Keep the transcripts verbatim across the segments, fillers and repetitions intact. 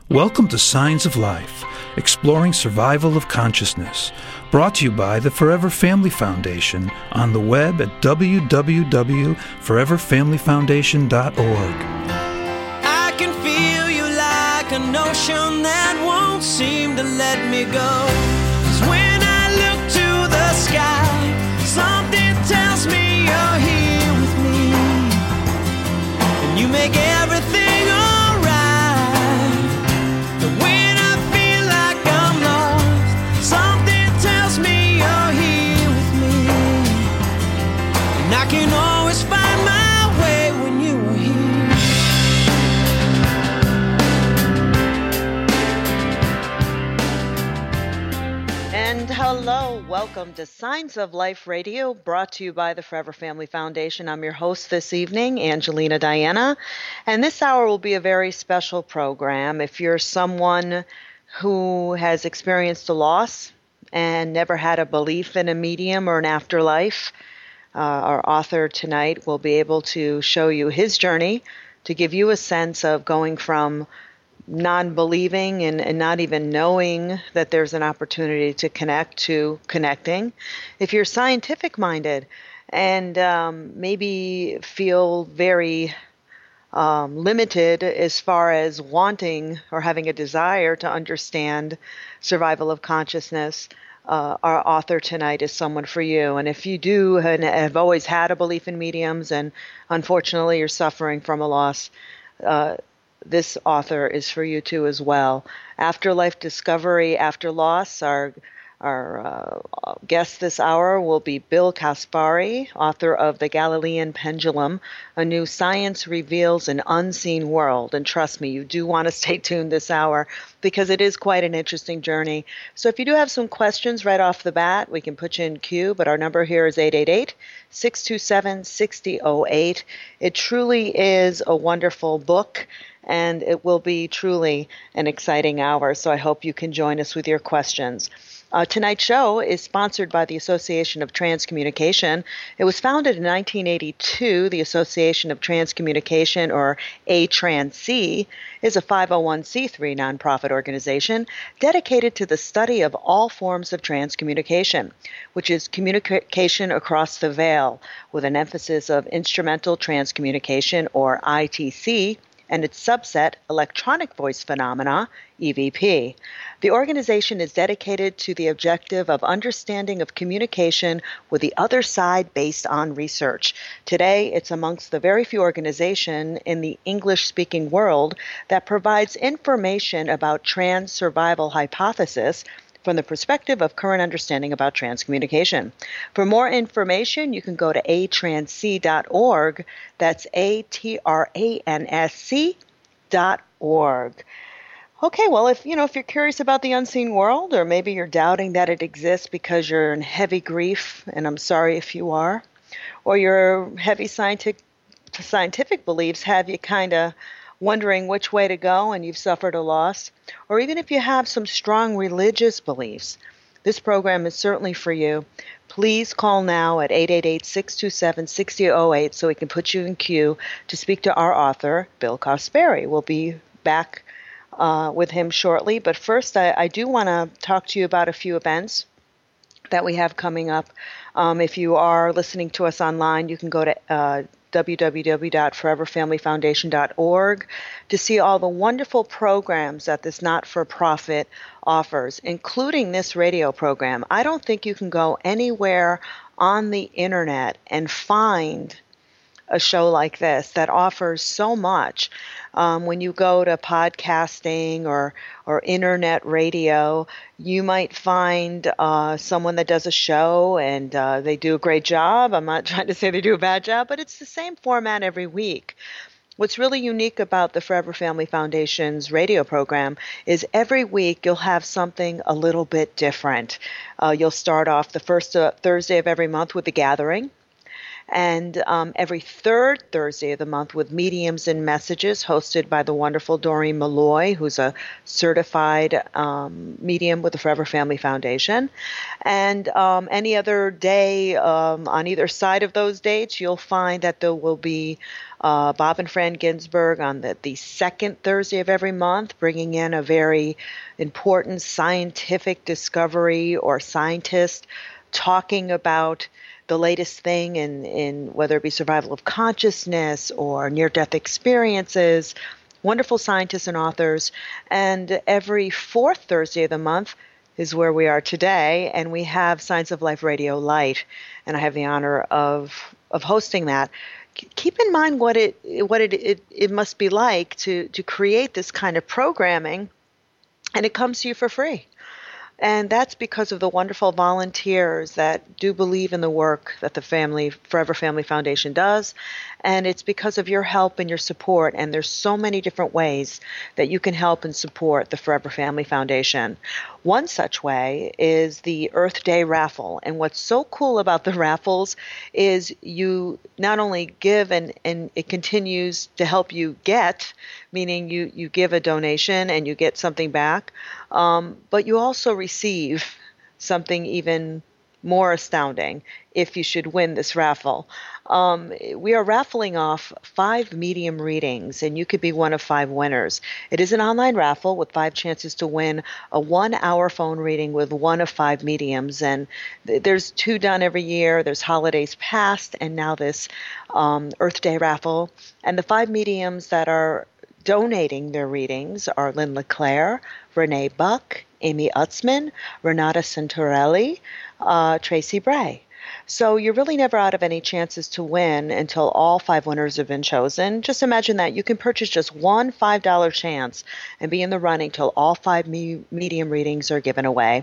Welcome to Signs of Life, exploring survival of consciousness, brought to you by the Forever Family Foundation on the web at w w w dot forever family foundation dot org. I can feel you like an ocean that won't seem to let me go. 'Cause when I look to the sky, something tells me you're here with me, and you make everything alright. But when I feel like I'm lost, something tells me you're here with me, and I can always find my way when you are here. And hello, welcome to Signs of Life Radio, brought to you by the Forever Family Foundation. I'm your host this evening, Angelina Diana, and this hour will be a very special program. If you're someone who has experienced a loss and never had a belief in a medium or an afterlife, uh, our author tonight will be able to show you his journey to give you a sense of going from non-believing and, and not even knowing that there's an opportunity to connect to connecting. If you're scientific-minded and um, maybe feel very um, limited as far as wanting or having a desire to understand survival of consciousness, uh, our author tonight is someone for you. And if you do and have always had a belief in mediums and unfortunately you're suffering from a loss, uh, this author is for you too as well. Afterlife Discovery After Loss, our our uh, guest this hour will be Bill Caspary, author of The Galilean Pendulum, A New Science Reveals an Unseen World. And trust me, you do want to stay tuned this hour because it is quite an interesting journey. So if you do have some questions right off the bat, we can put you in queue, but our number here is eight eight eight, six two seven, six zero zero eight. It truly is a wonderful book, and it will be truly an exciting hour, so I hope you can join us with your questions. Uh, tonight's show is sponsored by the Association of Transcommunication. It was founded in nineteen eighty-two. The Association of Transcommunication, or A T R A N C, is a five oh one c three nonprofit organization dedicated to the study of all forms of transcommunication, which is communication across the veil, with an emphasis of instrumental transcommunication, or I T C, and its subset, electronic voice phenomena, E V P. The organization is dedicated to the objective of understanding of communication with the other side based on research. Today, it's amongst the very few organizations in the English-speaking world that provides information about trans survival hypothesis from the perspective of current understanding about transcommunication. For more information, you can go to a trans c dot org. That's A T R A N S C dot org. Okay, well, if you know if you're curious about the unseen world, or maybe you're doubting that it exists because you're in heavy grief, and I'm sorry if you are, or your heavy scientific scientific beliefs have you kind of wondering which way to go and you've suffered a loss, or even if you have some strong religious beliefs, this program is certainly for you. Please call now at eight eight eight, six two seven, six zero zero eight so we can put you in queue to speak to our author, Bill Caspary. We'll be back uh, with him shortly, but first I, I do want to talk to you about a few events that we have coming up. Um, if you are listening to us online, you can go to uh, w w w dot forever family foundation dot org to see all the wonderful programs that this not-for-profit offers, including this radio program. I don't think you can go anywhere on the internet and find a show like this that offers so much. Um, when you go to podcasting or or internet radio, you might find uh, someone that does a show and uh, they do a great job. I'm not trying to say they do a bad job, but it's the same format every week. What's really unique about the Forever Family Foundation's radio program is every week you'll have something a little bit different. Uh, you'll start off the first uh, Thursday of every month with The Gathering. And um, every third Thursday of the month with Mediums and Messages, hosted by the wonderful Doreen Malloy, who's a certified um, medium with the Forever Family Foundation. And um, any other day um, on either side of those dates, you'll find that there will be uh, Bob and Fran Ginsberg on the, the second Thursday of every month, bringing in a very important scientific discovery or scientist talking about the latest thing in, in whether it be survival of consciousness or near-death experiences, wonderful scientists and authors. And every fourth Thursday of the month is where we are today, and we have Science of Life Radio Light, and I have the honor of of hosting that. Keep in mind what it what it, it, it must be like to, to create this kind of programming, and it comes to you for free. And that's because of the wonderful volunteers that do believe in the work that the Family Forever Family Foundation does. And it's because of your help and your support. And there's so many different ways that you can help and support the Forever Family Foundation. One such way is the Earth Day raffle. And what's so cool about the raffles is you not only give and, and it continues to help you get, meaning you, you give a donation and you get something back, um, but you also receive something even more astounding if you should win this raffle. Um, we are raffling off five medium readings, and you could be one of five winners. It is an online raffle with five chances to win a one-hour phone reading with one of five mediums, and th- there's two done every year. There's holidays past, and now this um, Earth Day raffle. And the five mediums that are donating their readings are Lynn LeClaire, Renee Buck, Amy Utzman, Renata Santorelli, uh, Tracy Bray. So you're really never out of any chances to win until all five winners have been chosen. Just imagine that. You can purchase just one five dollar chance and be in the running till all five me- medium readings are given away.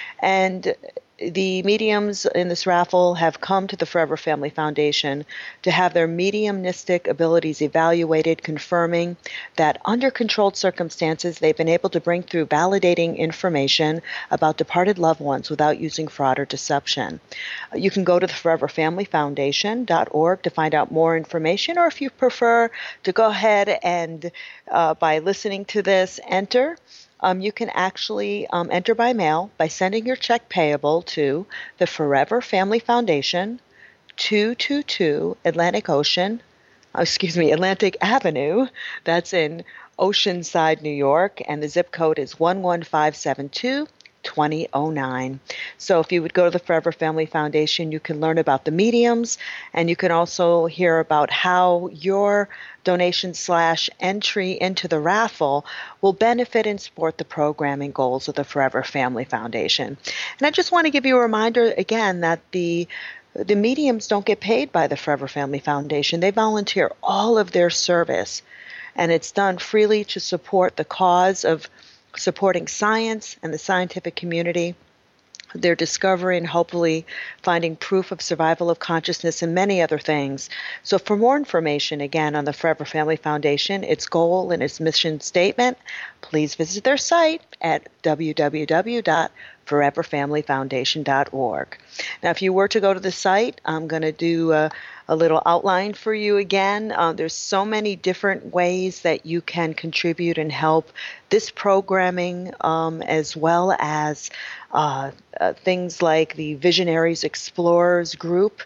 And the mediums in this raffle have come to the Forever Family Foundation to have their mediumistic abilities evaluated, confirming that under controlled circumstances, they've been able to bring through validating information about departed loved ones without using fraud or deception. You can go to the forever family foundation dot org to find out more information, or if you prefer to go ahead and, uh, by listening to this, enter. Um, you can actually um, enter by mail by sending your check payable to the Forever Family Foundation, two two two Atlantic Ocean, oh, excuse me, Atlantic Avenue. That's in Oceanside, New York, and the zip code is one one five seven two, two zero zero nine. So if you would go to the Forever Family Foundation, you can learn about the mediums, and you can also hear about how your donation slash entry into the raffle will benefit and support the programming goals of the Forever Family Foundation. And I just want to give you a reminder again that the the mediums don't get paid by the Forever Family Foundation. They volunteer all of their service, and it's done freely to support the cause of supporting science and the scientific community, their discovery and hopefully finding proof of survival of consciousness and many other things. So for more information, again, on the Forever Family Foundation, its goal and its mission statement, please visit their site at w w w dot forever family foundation dot org. Now, if you were to go to the site, I'm going to do a, a little outline for you again. Uh, there's so many different ways that you can contribute and help this programming, um, as well as uh, uh, things like the Visionaries Explorers group.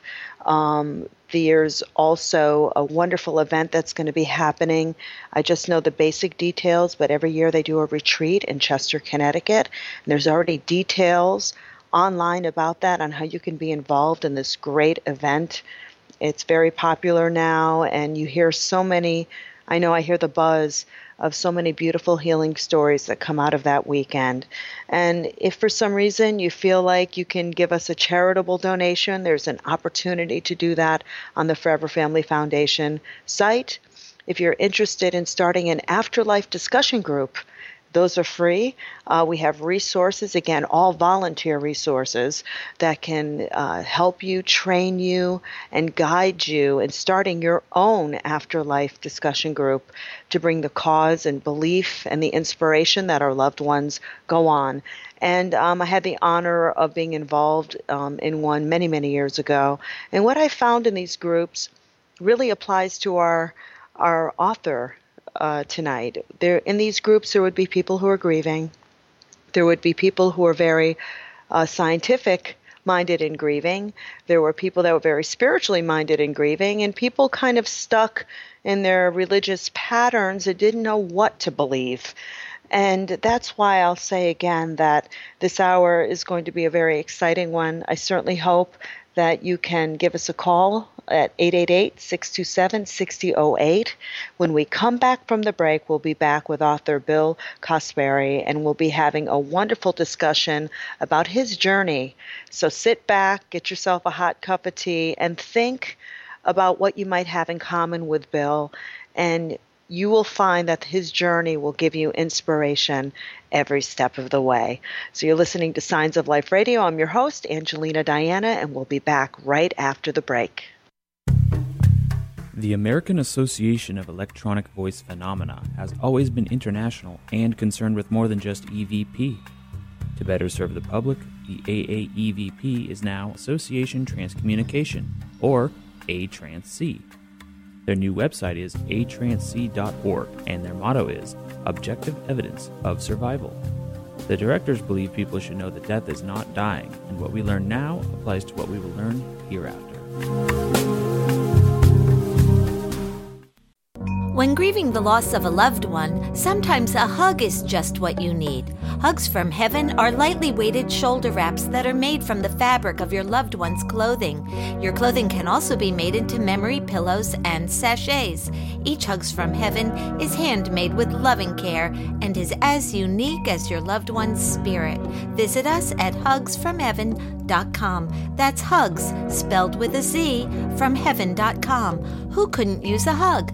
Um, there's also a wonderful event that's going to be happening. I just know the basic details, but every year they do a retreat in Chester, Connecticut. And there's already details online about that, on how you can be involved in this great event. It's very popular now, and you hear so many, I know I hear the buzz of so many beautiful healing stories that come out of that weekend. And if for some reason you feel like you can give us a charitable donation, there's an opportunity to do that on the Forever Family Foundation site. If you're interested in starting an afterlife discussion group, Those are free. Uh, we have resources, again, all volunteer resources that can uh, help you, train you, and guide you in starting your own afterlife discussion group to bring the cause and belief and the inspiration that our loved ones go on. And um, I had the honor of being involved um, in one many, many years ago. And what I found in these groups really applies to our our author uh, tonight. There, in these groups, there would be people who are grieving. There would be people who are very uh, scientific minded in grieving. There were people that were very spiritually minded in grieving, and people kind of stuck in their religious patterns that didn't know what to believe. And that's why I'll say again that this hour is going to be a very exciting one. I certainly hope that you can give us a call at eight eight eight, six two seven, six zero zero eight. When we come back from the break, we'll be back with author Bill Cosberry, and we'll be having a wonderful discussion about his journey. So sit back, get yourself a hot cup of tea, and think about what you might have in common with Bill, and you will find that his journey will give you inspiration every step of the way. So you're listening to Signs of Life Radio. I'm your host, Angelina Diana, and we'll be back right after the break. The American Association of Electronic Voice Phenomena has always been international and concerned with more than just E V P. To better serve the public, the A A E V P is now Association Transcommunication, or A Trans C. Their new website is a trans c dot org, and their motto is Objective Evidence of Survival. The directors believe people should know that death is not dying, and what we learn now applies to what we will learn hereafter. When grieving the loss of a loved one, sometimes a hug is just what you need. Hugs from Heaven are lightly weighted shoulder wraps that are made from the fabric of your loved one's clothing. Your clothing can also be made into memory pillows and sachets. Each Hugs from Heaven is handmade with loving care and is as unique as your loved one's spirit. Visit us at hugs from heaven dot com. That's hugs, spelled with a Z, from heaven dot com. Who couldn't use a hug?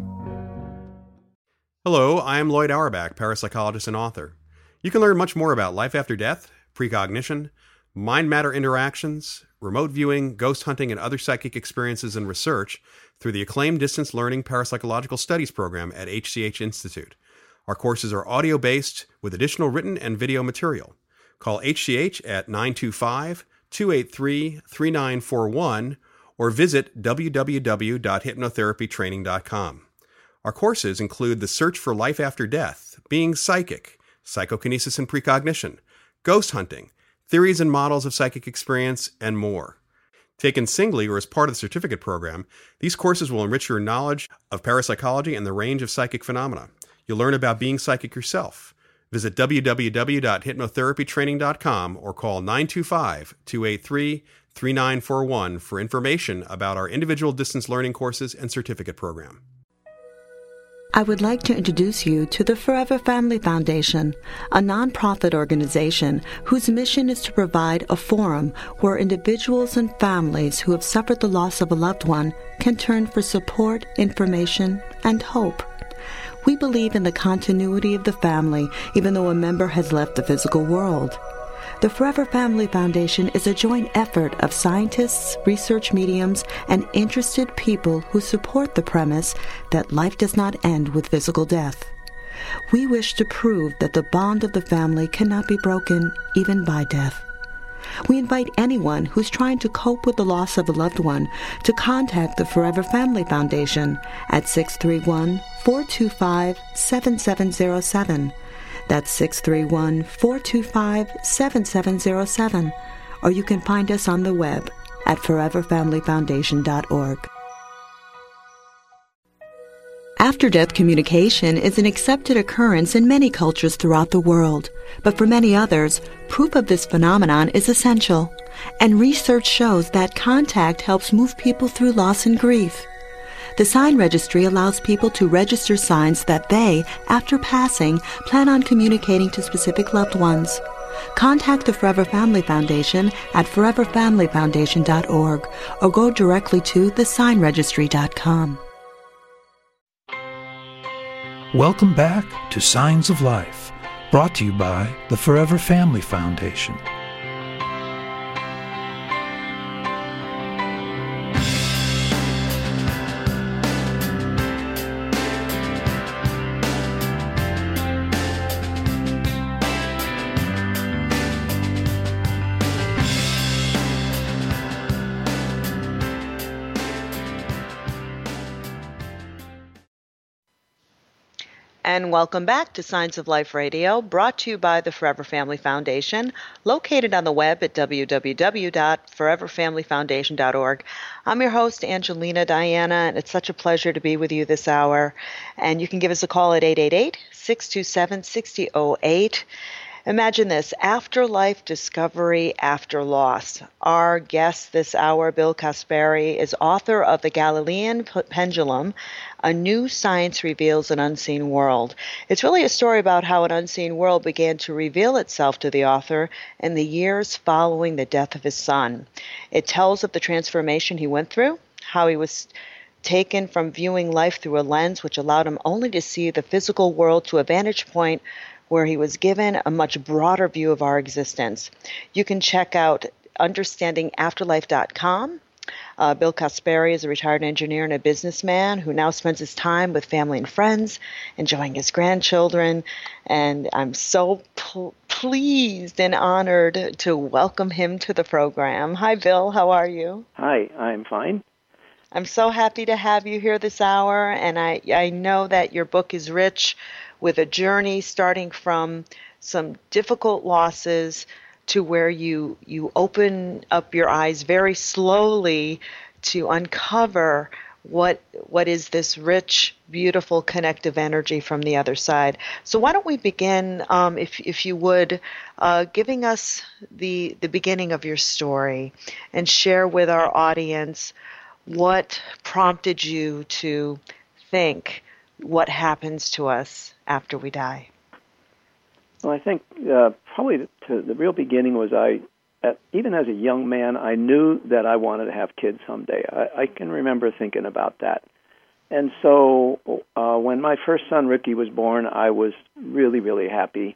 Hello, I am Lloyd Auerbach, parapsychologist and author. You can learn much more about life after death, precognition, mind-matter interactions, remote viewing, ghost hunting, and other psychic experiences and research through the acclaimed Distance Learning Parapsychological Studies program at H C H Institute. Our courses are audio-based with additional written and video material. Call H C H at nine two five, two eight three, three nine four one or visit w w w dot hypnotherapy training dot com. Our courses include The Search for Life After Death, Being Psychic, Psychokinesis and Precognition, Ghost Hunting, Theories and Models of Psychic Experience, and more. Taken singly or as part of the certificate program, these courses will enrich your knowledge of parapsychology and the range of psychic phenomena. You'll learn about being psychic yourself. Visit w w w dot hypnotherapy training dot com or call nine two five, two eight three, three nine four one for information about our individual distance learning courses and certificate program. I would like to introduce you to the Forever Family Foundation, a nonprofit organization whose mission is to provide a forum where individuals and families who have suffered the loss of a loved one can turn for support, information, and hope. We believe in the continuity of the family, even though a member has left the physical world. The Forever Family Foundation is a joint effort of scientists, research mediums, and interested people who support the premise that life does not end with physical death. We wish to prove that the bond of the family cannot be broken even by death. We invite anyone who's trying to cope with the loss of a loved one to contact the Forever Family Foundation at six three one, four two five, seven seven zero seven. That's six three one, four two five, seven seven zero seven. Or you can find us on the web at forever family foundation dot org. After-death communication is an accepted occurrence in many cultures throughout the world. But for many others, proof of this phenomenon is essential. And research shows that contact helps move people through loss and grief. The Sign Registry allows people to register signs that they, after passing, plan on communicating to specific loved ones. Contact the Forever Family Foundation at forever family foundation dot org or go directly to the sign registry dot com. Welcome back to Signs of Life, Brought to you by the Forever Family Foundation. And welcome back to Signs of Life Radio, brought to you by the Forever Family Foundation, located on the web at w w w dot forever family foundation dot org. I'm your host, Angelina Diana, and it's such a pleasure to be with you this hour. And you can give us a call at eight eight eight, six two seven, six zero zero eight. Imagine this, afterlife discovery after loss. Our guest this hour, Bill Caspary, is author of The Galilean Pendulum, A New Science Reveals an Unseen World. It's really a story about how an unseen world began to reveal itself to the author in the years following the death of his son. It tells of the transformation he went through, how he was taken from viewing life through a lens which allowed him only to see the physical world to a vantage point where he was given a much broader view of our existence. You can check out understanding afterlife dot com. Uh, Bill Caspary is a retired engineer and a businessman who now spends his time with family and friends, enjoying his grandchildren. And I'm so pl- pleased and honored to welcome him to the program. Hi, Bill. How are you? Hi, I'm fine. I'm so happy to have you here this hour, and I, I know that your book is rich with a journey starting from some difficult losses to where you you open up your eyes very slowly to uncover what what is this rich, beautiful, connective energy from the other side. So why don't we begin, um, if if you would, uh, giving us the the beginning of your story and share with our audience what prompted you to think what happens to us after we die. Well, I think uh, probably to the real beginning was I, at, even as a young man, I knew that I wanted to have kids someday. I, I can remember thinking about that. And so uh, when my first son, Ricky, was born, I was really, really happy.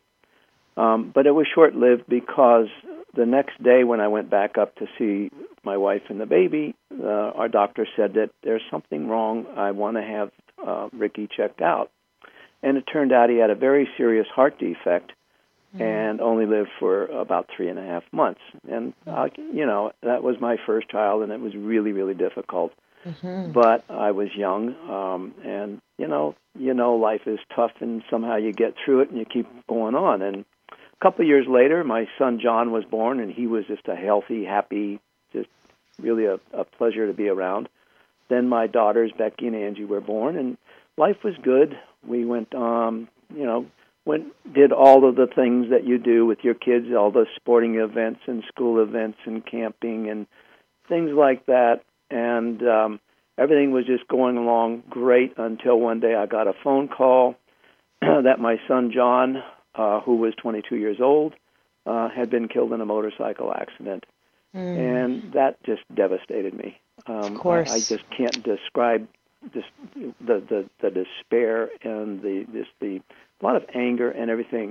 Um, but it was short-lived because the next day when I went back up to see my wife and the baby, uh, our doctor said that there's something wrong. I want to have uh, Ricky checked out. And it turned out he had a very serious heart defect mm. and only lived for about three and a half months. And, uh, you know, that was my first child, and it was really, really difficult. Mm-hmm. But I was young, um, and, you know, you know, life is tough, and somehow you get through it and you keep going on. And a couple of years later, my son John was born, and he was just a healthy, happy, just really a, a pleasure to be around. Then my daughters, Becky and Angie, were born, and life was good. We went, um, you know, went did all of the things that you do with your kids, all the sporting events and school events and camping and things like that. And um, everything was just going along great until one day I got a phone call that my son John, uh, who was twenty-two years old, uh, had been killed in a motorcycle accident. Mm. And that just devastated me. Um, of course. I, I just can't describe This, the, the the despair and the this the a lot of anger and everything.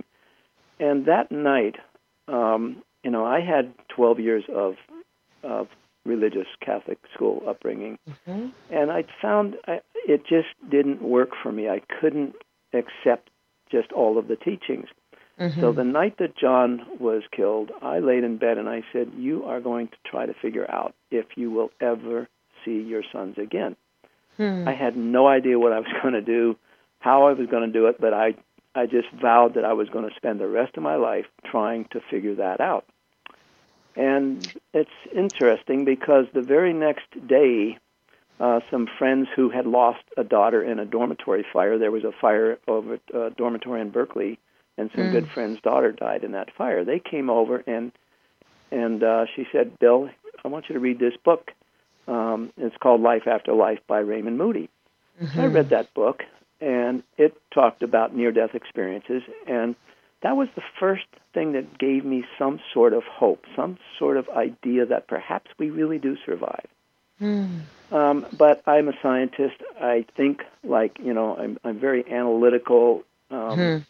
And that night, um, you know, I had twelve years of of religious Catholic school upbringing, mm-hmm. and I found I, it just didn't work for me. I couldn't accept just all of the teachings. Mm-hmm. So the night that John was killed, I laid in bed and I said, "You are going to try to figure out if you will ever see your sons again." Hmm. I had no idea what I was going to do, how I was going to do it, but I, I just vowed that I was going to spend the rest of my life trying to figure that out. And it's interesting because the very next day, uh, some friends who had lost a daughter in a dormitory fire, there was a fire over at a dormitory in Berkeley, and some mm. good friends' daughter died in that fire. They came over, and and uh, she said, "Bill, I want you to read this book. Um, it's called Life After Life by Raymond Moody." Mm-hmm. So I read that book, and it talked about near-death experiences, and that was the first thing that gave me some sort of hope, some sort of idea that perhaps we really do survive. Mm. Um, but I'm a scientist. I think, like, you know, I'm, I'm very analytical. Um, mm. I,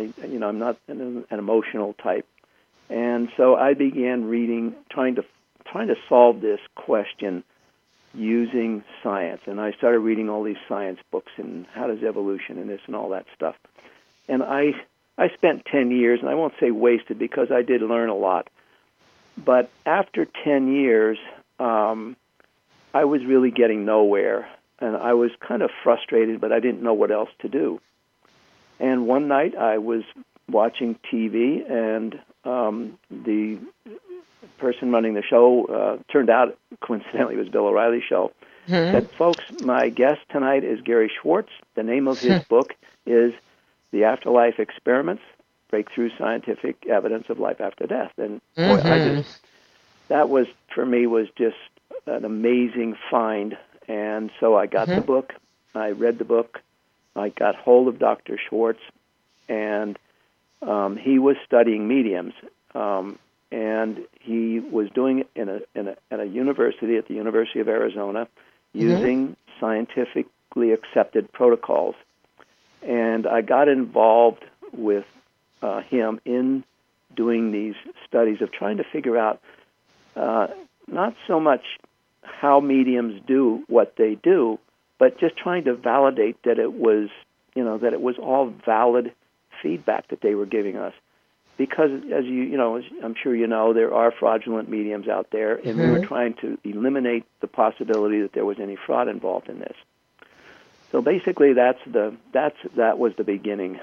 I, you know, I'm not an, an emotional type. And so I began reading, trying to trying to solve this question using science. And I started reading all these science books and how does evolution and this and all that stuff. And I I spent ten years, and I won't say wasted because I did learn a lot. But after ten years, um, I was really getting nowhere. And I was kind of frustrated, but I didn't know what else to do. And one night I was watching T V, and um, the person running the show uh, turned out, coincidentally, it was Bill O'Reilly's show. Mm-hmm. Said, folks, my guest tonight is Gary Schwartz. The name of his book is The Afterlife Experiments, Breakthrough Scientific Evidence of Life After Death. And boy, mm-hmm. I just, that was, for me, was just an amazing find. And so I got mm-hmm. the book, I read the book, I got hold of Doctor Schwartz, and um, he was studying mediums, um, and he was doing it in a, in a at a university, at the University of Arizona, using mm-hmm. scientifically accepted protocols. And I got involved with uh, him in doing these studies of trying to figure out uh, not so much how mediums do what they do, but just trying to validate that it was, you know, that it was all valid feedback that they were giving us. Because, as you, you know, as I'm sure you know, there are fraudulent mediums out there, and mm-hmm. we were trying to eliminate the possibility that there was any fraud involved in this. So basically, that's the that's that was the beginning.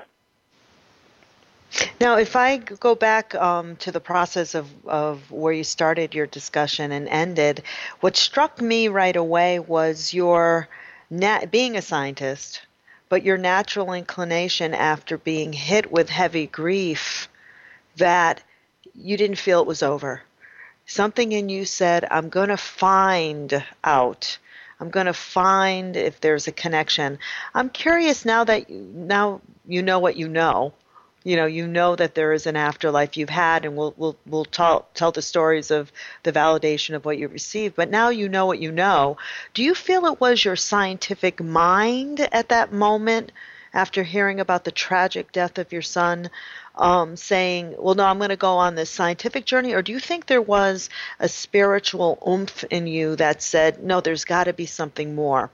Now, if I go back um, to the process of, of where you started your discussion and ended, what struck me right away was your nat- being a scientist, but your natural inclination after being hit with heavy grief that you didn't feel it was over. Something in you said, I'm going to find out. I'm going to find if there's a connection. I'm curious now that you, now you know what you know. You know, you know that there is an afterlife you've had, and we'll we'll we'll tell tell the stories of the validation of what you received. But now you know what you know. Do you feel it was your scientific mind at that moment, after hearing about the tragic death of your son, um, saying, "Well, no, I'm going to go on this scientific journey," or do you think there was a spiritual oomph in you that said, "No, there's got to be something more"?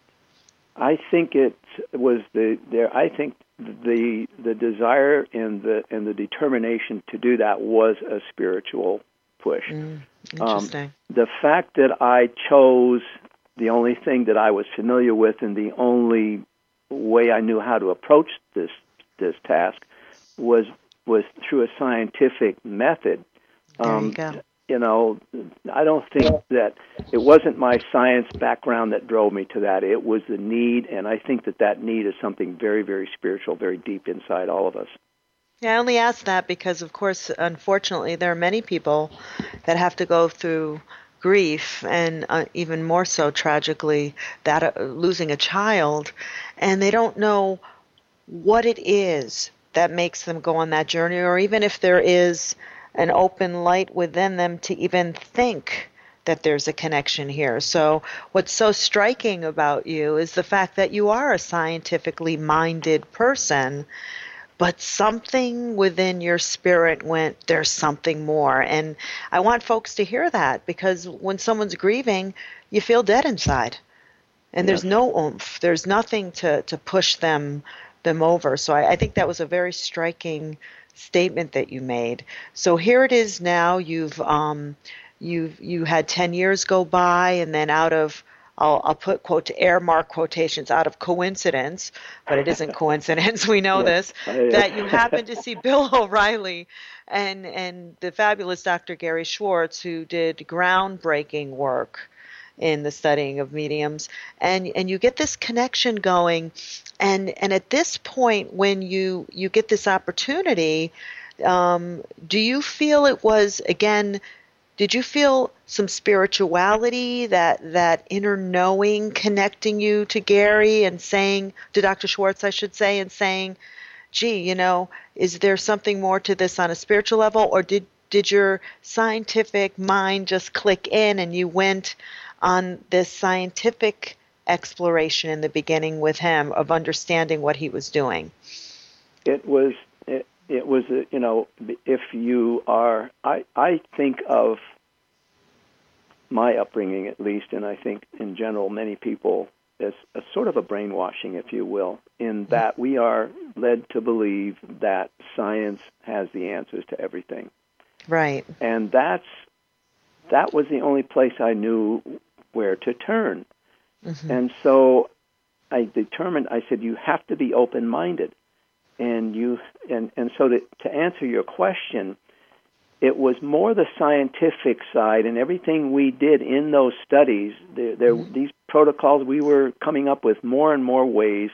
I think it was the there. I think. The the desire and the and the determination to do that was a spiritual push. Mm, interesting. Um, the fact that I chose the only thing that I was familiar with and the only way I knew how to approach this this task was was through a scientific method. There um, you go. You know, I don't think that it wasn't my science background that drove me to that. It was the need, and I think that that need is something very, very spiritual, very deep inside all of us. Yeah, I only ask that because, of course, unfortunately, there are many people that have to go through grief, and uh, even more so tragically, that uh, losing a child, and they don't know what it is that makes them go on that journey, or even if there is an open light within them to even think that there's a connection here. So what's so striking about you is the fact that you are a scientifically minded person, but something within your spirit went, there's something more. And I want folks to hear that, because when someone's grieving, you feel dead inside. And yes. There's no oomph. There's nothing to, to push them them over. So I, I think that was a very striking statement that you made. So here it is now. You've um, you've you had ten years go by, and then out of I'll, I'll put quote air mark quotations out of coincidence, but it isn't coincidence. We know this that you happened to see Bill O'Reilly and and the fabulous Doctor Gary Schwartz, who did groundbreaking work in the studying of mediums, and and you get this connection going. And and at this point, when you, you get this opportunity, um, do you feel it was, again, did you feel some spirituality, that, that inner knowing connecting you to Gary and saying, to Doctor Schwartz, I should say, and saying, gee, you know, is there something more to this on a spiritual level? Or did, did your scientific mind just click in and you went on this scientific exploration in the beginning with him of understanding what he was doing? It was it, it was, uh, you know, if you are, I, I think of my upbringing at least, and I think in general many people, as a sort of a brainwashing, if you will, in that we are led to believe that science has the answers to everything. Right. And that's that was the only place I knew where to turn. Mm-hmm. And so I determined, I said, you have to be open-minded. And you and, and so to, to answer your question, it was more the scientific side, and everything we did in those studies, there, there, mm-hmm. these protocols, we were coming up with more and more ways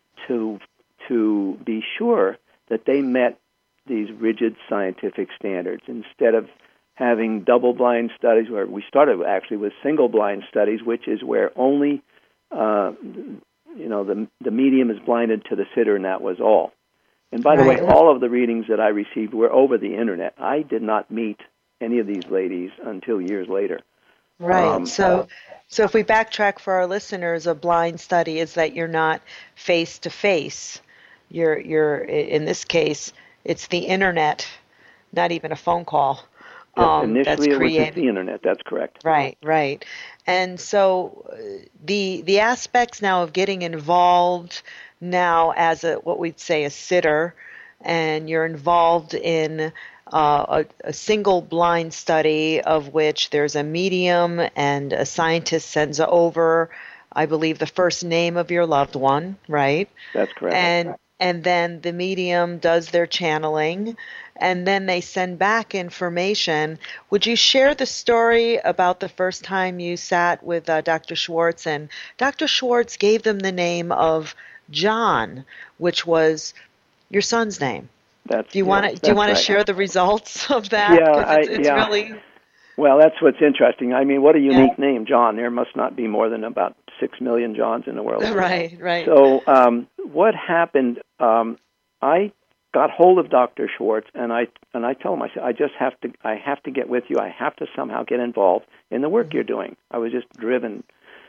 to to be sure that they met these rigid scientific standards, instead of having double-blind studies, where we started actually with single-blind studies, which is where only uh, you know the the medium is blinded to the sitter, and that was all. And by the right. way, all of the readings that I received were over the Internet. I did not meet any of these ladies until years later. Right. Um, so, so if we backtrack for our listeners, a blind study is that you're not face to face. You're, you're in this case, it's the Internet, not even a phone call. Yes, um, initially, that's it was created. just the Internet. That's correct. Right. Right. And so, uh, the the aspects now of getting involved now as a what we'd say a sitter, and you're involved in uh, a, a single blind study of which there's a medium and a scientist sends over, I believe, the first name of your loved one, right? That's correct. And and then the medium does their channeling, and then they send back information. Would you share the story about the first time you sat with uh, Doctor Schwartz, and Doctor Schwartz gave them the name of John, which was your son's name? That's, do you yeah, want to do you want right. to share the results of that? Yeah, it's, I, it's yeah. really Well, that's what's interesting. I mean, what a unique yeah. name, John. There must not be more than about six million Johns in the world. Right, right. So um, what happened, um, I got hold of Doctor Schwartz, and I and I told him, I said, I just have to, I have to get with you. I have to somehow get involved in the work mm-hmm. you're doing. I was just driven.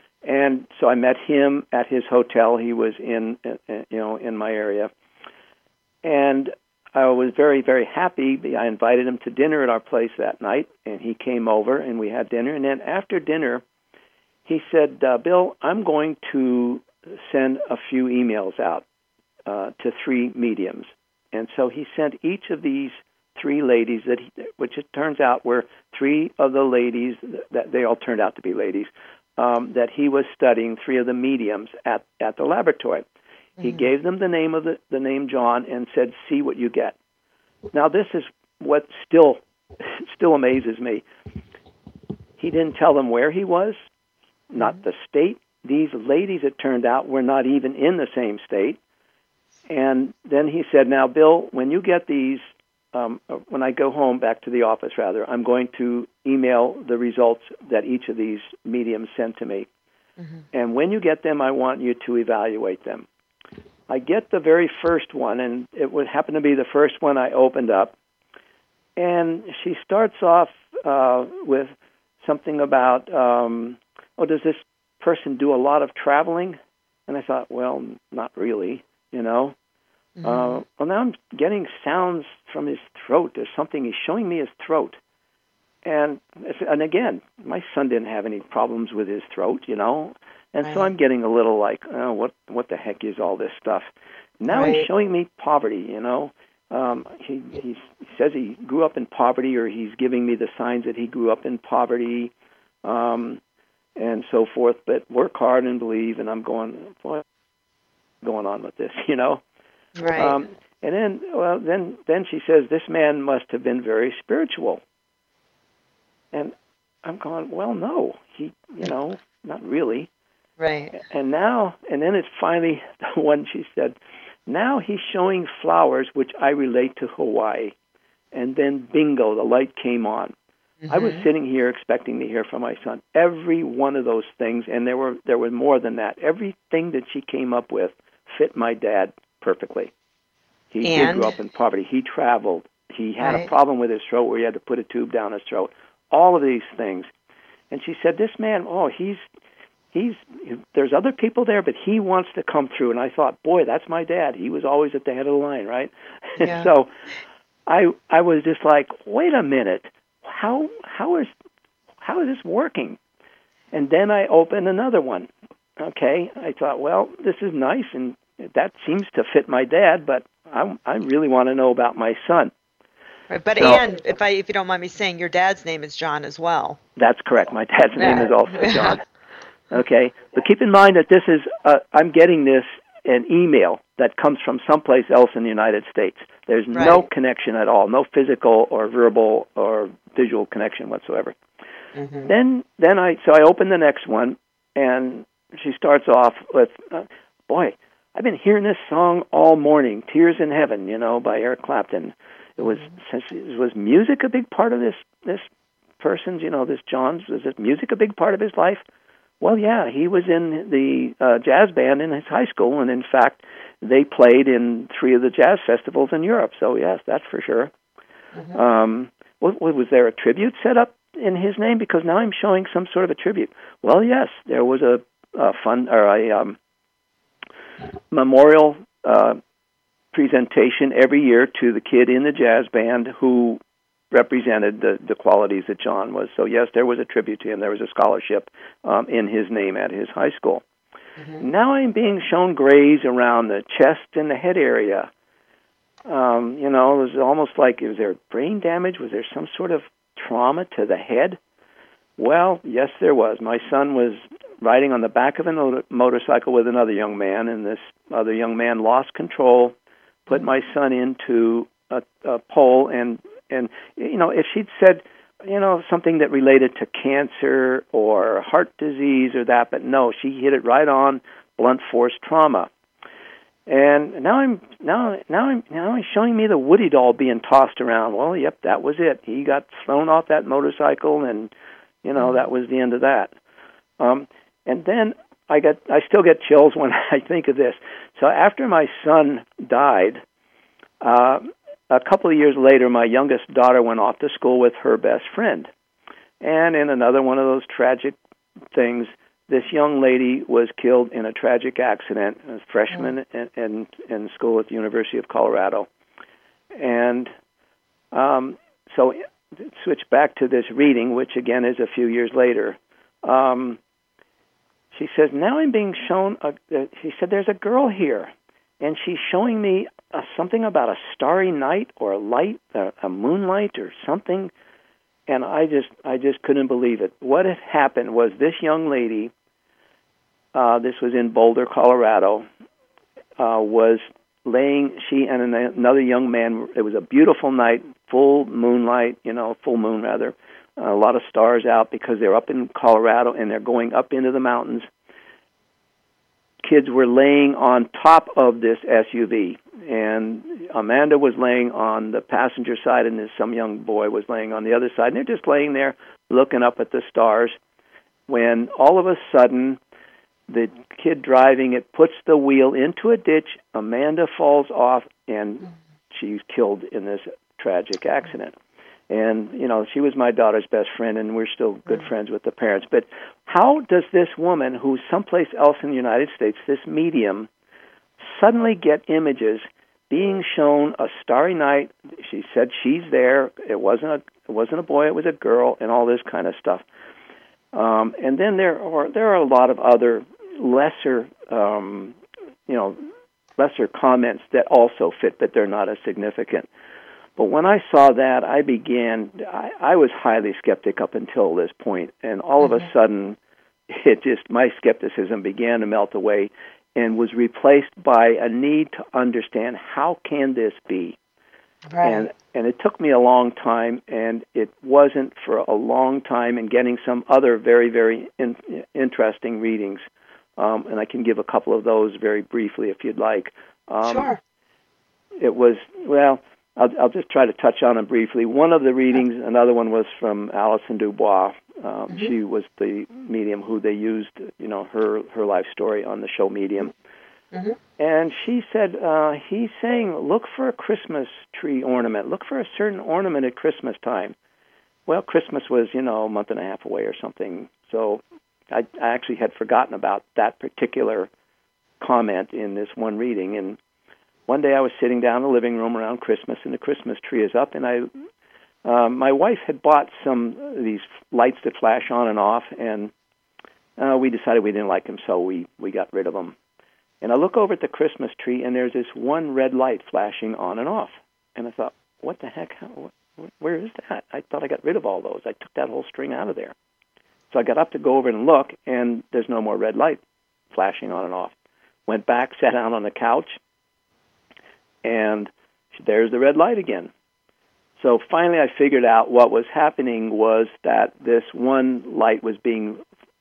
And so I met him at his hotel. He was in, you know, in my area. And I was very, very happy. I invited him to dinner at our place that night, and he came over, and we had dinner. And then after dinner, he said, uh, Bill, I'm going to send a few emails out uh, to three mediums. And so he sent each of these three ladies, that he, which it turns out were three of the ladies, that they all turned out to be ladies, um, that he was studying, three of the mediums at, at the laboratory. He mm-hmm. gave them the name of the, the name John and said, see what you get. Now, this is what still still amazes me. He didn't tell them where he was, not mm-hmm. the state. These ladies, it turned out, were not even in the same state. And then he said, now, Bill, when you get these, um, when I go home, back to the office, rather, I'm going to email the results that each of these mediums sent to me. Mm-hmm. And when you get them, I want you to evaluate them. I get the very first one, and it would happen to be the first one I opened up. And she starts off uh, with something about, um, oh, does this person do a lot of traveling? And I thought, well, not really, you know. Mm-hmm. Uh, well, now I'm getting sounds from his throat. There's something, he's showing me his throat. And and again, my son didn't have any problems with his throat, you know. And right. so I'm getting a little like, oh, what what the heck is all this stuff? Now right. he's showing me poverty, you know. Um, he, he says he grew up in poverty, or he's giving me the signs that he grew up in poverty, um, and so forth. But work hard and believe. And I'm going, what's going on with this, you know? Right. Um, and then, well, then, then she says, this man must have been very spiritual. And I'm going, well, no, he, you know, not really. Right. And now, and then it's finally the one she said, now he's showing flowers, which I relate to Hawaii. And then bingo, the light came on. Mm-hmm. I was sitting here expecting to hear from my son. Every one of those things, and there were there was more than that. Everything that she came up with fit my dad perfectly. He and? did grow up in poverty. He traveled. He had right. a problem with his throat where he had to put a tube down his throat. All of these things. And she said, this man, oh, he's he's there's other people there, but he wants to come through. And I thought, boy, that's my dad. He was always at the head of the line, right? Yeah. So I I was just like, wait a minute, how how is how is this working? And then I opened another one. Okay, I thought, well, this is nice, and that seems to fit my dad, but I I really want to know about my son. Right, but So- and if I if you don't mind me saying, your dad's name is John as well. That's correct. My dad's name Yeah. is also John. Okay, but keep in mind that this is, uh, I'm getting this an email that comes from someplace else in the United States. There's no Right. connection at all, no physical or verbal or visual connection whatsoever. Mm-hmm. Then, then I so I open the next one, and she starts off with, uh, "Boy, I've been hearing this song all morning, Tears in Heaven, you know, by Eric Clapton. It was since was music a big part of this this person's, you know, this John's, was this music a big part of his life?" Well, yeah, he was in the uh, jazz band in his high school, and in fact, they played in three of the jazz festivals in Europe. So yes, that's for sure. Mm-hmm. Um, was, was there a tribute set up in his name? Because now I'm showing some sort of a tribute. Well, yes, there was a, a fun or a um, memorial uh, presentation every year to the kid in the jazz band who represented the, the qualities that John was. So yes, there was a tribute to him. There was a scholarship um, in his name at his high school. Mm-hmm. Now I'm being shown grays around the chest and the head area. Um, you know, it was almost like, was there brain damage? Was there some sort of trauma to the head? Well, yes, there was. My son was riding on the back of a motor- motorcycle with another young man, and this other young man lost control, put my son into a, a pole, and And, you know, if she'd said, you know, something that related to cancer or heart disease or that, but no, she hit it right on blunt force trauma. And now I'm now now I'm now he's showing me the Woody doll being tossed around. Well, yep, that was it. He got thrown off that motorcycle, and you know that was the end of that. Um, and then I get I still get chills when I think of this. So after my son died. Uh, A couple of years later, my youngest daughter went off to school with her best friend. And in another one of those tragic things, this young lady was killed in a tragic accident, a freshman in, in, in school at the University of Colorado. And um, so switch back to this reading, which again is a few years later. Um, she says, now I'm being shown, a, uh, she said, there's a girl here, and she's showing me uh, something about a starry night or a light, uh, a moonlight or something, and I just I just couldn't believe it. What had happened was this young lady, uh, this was in Boulder, Colorado, uh, was laying, she and another young man, it was a beautiful night, full moonlight, you know, full moon rather, a lot of stars out because they're up in Colorado and they're going up into the mountains. Kids were laying on top of this S U V, and Amanda was laying on the passenger side, and some young boy was laying on the other side, and they're just laying there looking up at the stars, when all of a sudden the kid driving it puts the wheel into a ditch, Amanda falls off, and she's killed in this tragic accident. And, you know, she was my daughter's best friend, and we're still good mm-hmm. friends with the parents. But how does this woman, who's someplace else in the United States, this medium, suddenly get images being shown a starry night? She said she's there. It wasn't a, it wasn't a boy, it was a girl, and all this kind of stuff. Um, and then there are there are a lot of other lesser, um, you know, lesser comments that also fit, but they're not as significant. But when I saw that, I began, I, I was highly skeptic up until this point, and all mm-hmm. of a sudden, it just, my skepticism began to melt away and was replaced by a need to understand, how can this be? Right. And and it took me a long time, and it wasn't for a long time, and getting some other very, very in, interesting readings. Um, and I can give a couple of those very briefly if you'd like. Um, sure. It was, well... I'll, I'll just try to touch on them briefly. One of the readings, another one was from Alison Dubois. Um, mm-hmm. She was the medium who they used, you know, her her life story on the show Medium. Mm-hmm. And she said, uh, he's saying, look for a Christmas tree ornament. Look for a certain ornament at Christmas time. Well, Christmas was, you know, a month and a half away or something. So I, I actually had forgotten about that particular comment in this one reading. And one day I was sitting down in the living room around Christmas, and the Christmas tree is up, and I, uh, my wife had bought some of these lights that flash on and off, and uh, we decided we didn't like them, so we, we got rid of them. And I look over at the Christmas tree, and there's this one red light flashing on and off. And I thought, what the heck? How, what, where is that? I thought I got rid of all those. I took that whole string out of there. So I got up to go over and look, and there's no more red light flashing on and off. Went back, sat down on the couch, and there's the red light again. So finally I figured out what was happening was that this one light was being,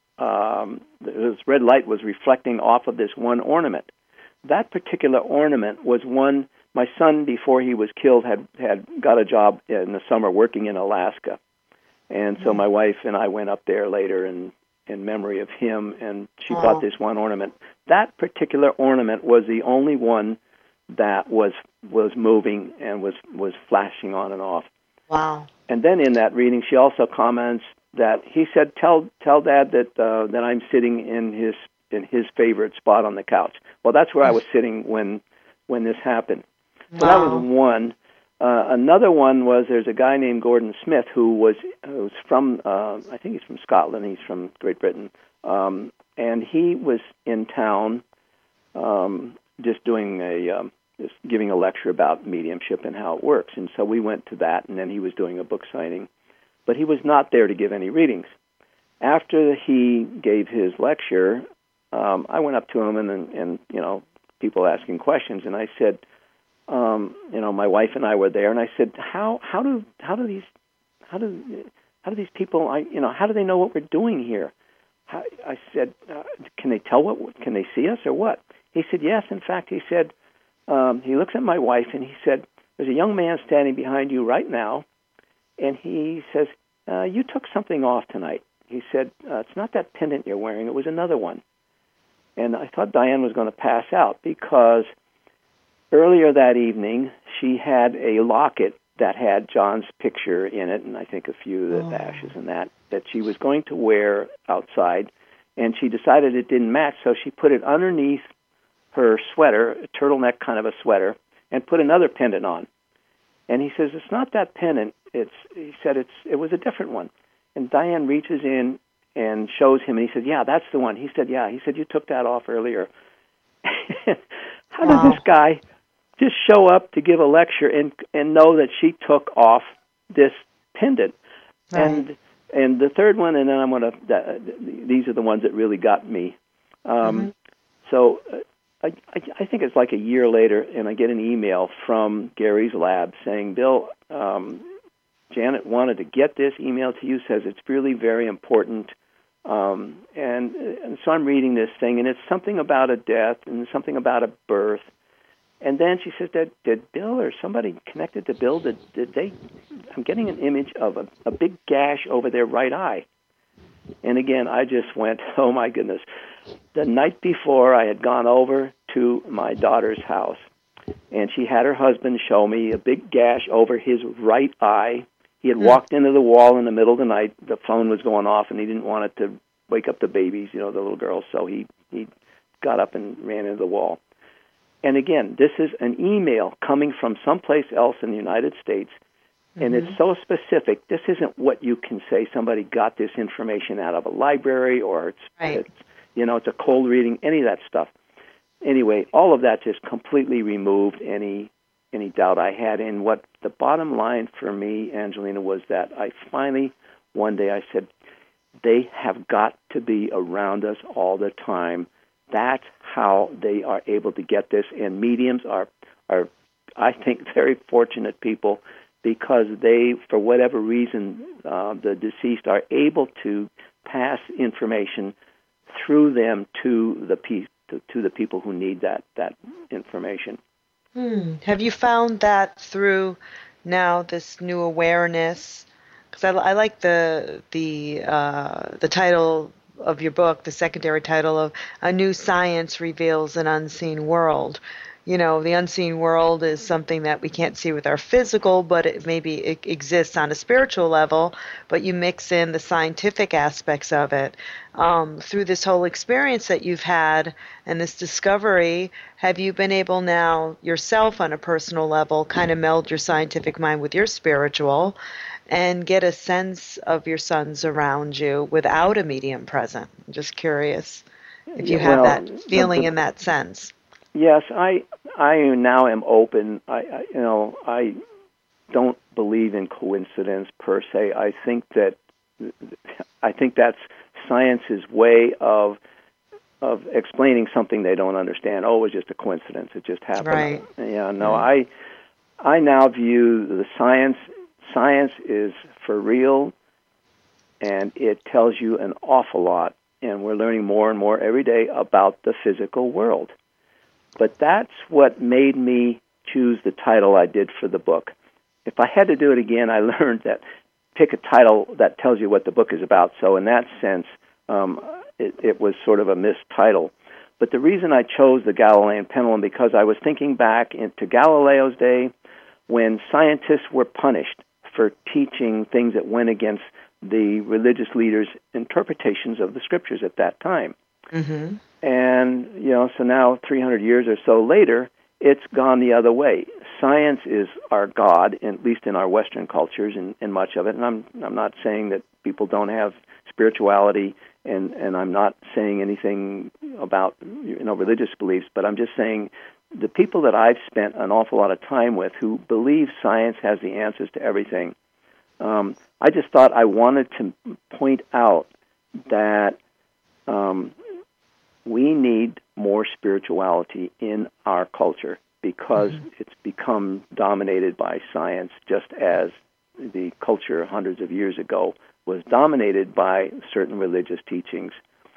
um, this red light was reflecting off of this one ornament. That particular ornament was one, my son, before he was killed, had, had got a job in the summer working in Alaska. And so my wife and I went up there later in, in memory of him, and she oh. bought this one ornament. That particular ornament was the only one that was was moving and was, was flashing on and off. Wow. And then in that reading, she also comments that he said, tell tell Dad that uh, that I'm sitting in his in his favorite spot on the couch. Well, that's where I was sitting when when this happened. So wow. that was one. Uh, another one was there's a guy named Gordon Smith who was who was from uh, I think he's from Scotland. He's from Great Britain, um, and he was in town um, just doing a um, just giving a lecture about mediumship and how it works. And so we went to that, and then he was doing a book signing, but he was not there to give any readings. After he gave his lecture, um, I went up to him and, and and you know people asking questions, and I said. Um, you know, my wife and I were there, and I said, "How how do how do these how do how do these people? I you know how do they know what we're doing here?" How, I said, uh, "Can they tell what? Can they see us or what?" He said, "Yes." In fact, he said um, he looks at my wife and he said, "There's a young man standing behind you right now," and he says, uh, "You took something off tonight." He said, uh, "It's not that pendant you're wearing; it was another one." And I thought Diane was going to pass out because. Earlier that evening, she had a locket that had John's picture in it, and I think a few of the oh. ashes and that, that she was going to wear outside, and she decided it didn't match, so she put it underneath her sweater, a turtleneck kind of a sweater, and put another pendant on. And he says, "It's not that pendant." It's he said it's it was a different one. And Diane reaches in and shows him, and he said, "Yeah, that's the one." He said, "Yeah." He said, "You took that off earlier." How wow. does this guy just show up to give a lecture and and know that she took off this pendant? Right. And and the third one, and then I'm going to, these are the ones that really got me. Um, mm-hmm. So uh, I, I think it's like a year later, and I get an email from Gary's lab saying, "Bill, um, Janet wanted to get this email to you, says it's really very important." Um, and, and so I'm reading this thing, and it's something about a death and something about a birth. And then she says, did, did Bill or somebody connected to Bill, did, did they, I'm getting an image of a, a big gash over their right eye. And again, I just went, oh my goodness. The night before, I had gone over to my daughter's house, and she had her husband show me a big gash over his right eye. He had mm. walked into the wall in the middle of the night. The phone was going off, and he didn't want it to wake up the babies, you know, the little girls, so he, he got up and ran into the wall. And again, this is an email coming from someplace else in the United States, and mm-hmm. it's so specific. This isn't what you can say somebody got this information out of a library or it's, right. it's you know, it's a cold reading, any of that stuff. Anyway, all of that just completely removed any any doubt I had. And what the bottom line for me, Angelina, was that I finally, one day I said, they have got to be around us all the time. That's how they are able to get this. And mediums are, are, I think, very fortunate people because they, for whatever reason, uh, the deceased are able to pass information through them to the pe- to, to the people who need that that information. Hmm. Have you found that through now this new awareness? Because I, I like the the uh, the title of your book, the secondary title of "A New Science Reveals an Unseen World." you know, the unseen world is something that we can't see with our physical, but it maybe it exists on a spiritual level, but you mix in the scientific aspects of it. Um, through this whole experience that you've had and this discovery, have you been able now yourself on a personal level kind of meld your scientific mind with your spiritual and get a sense of your sons around you without a medium present? I'm just curious if you have well, that feeling the, in that sense. Yes, I I now am open. I, I you know I don't believe in coincidence per se. I think that I think that's science's way of of explaining something they don't understand. Oh, it was just a coincidence. It just happened. Right. Yeah. No, right. I I now view the science. Science is for real, and it tells you an awful lot. And we're learning more and more every day about the physical world. But that's what made me choose the title I did for the book. If I had to do it again, I learned that pick a title that tells you what the book is about. So in that sense, um, it, it was sort of a missed title. But the reason I chose the Galilean pendulum, because I was thinking back into Galileo's day when scientists were punished for teaching things that went against the religious leaders' interpretations of the scriptures at that time. Mm-hmm. And, you know, so now three hundred years or so later, it's gone the other way. Science is our God, at least in our Western cultures and, and much of it. And I'm I'm not saying that people don't have spirituality, and, and I'm not saying anything about, you know, religious beliefs, but I'm just saying the people that I've spent an awful lot of time with who believe science has the answers to everything, um, I just thought I wanted to point out that um, we need more spirituality in our culture because mm-hmm. it's become dominated by science, just as the culture hundreds of years ago was dominated by certain religious teachings.